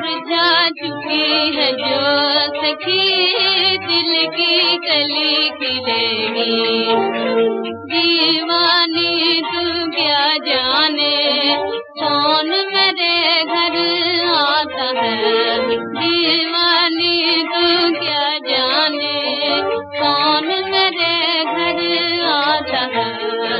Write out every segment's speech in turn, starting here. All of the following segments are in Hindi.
मुरझा चुकी है जो सखी दिल की कली खिलेगी। दीवानी तू क्या जाने कौन मेरे घर आता है। दीवानी तू क्या जाने कौन मेरे घर आता है।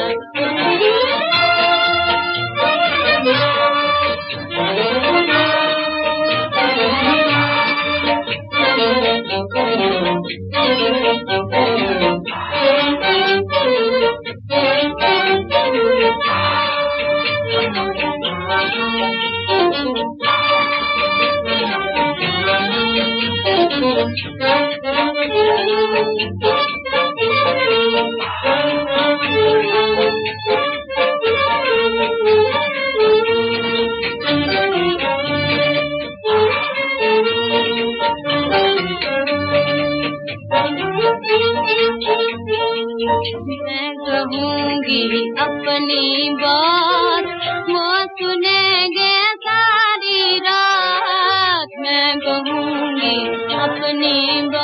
मैं कहूँगी अपनी बात वो सुनेंगे सारी रात। मैं कहूँगी अपनी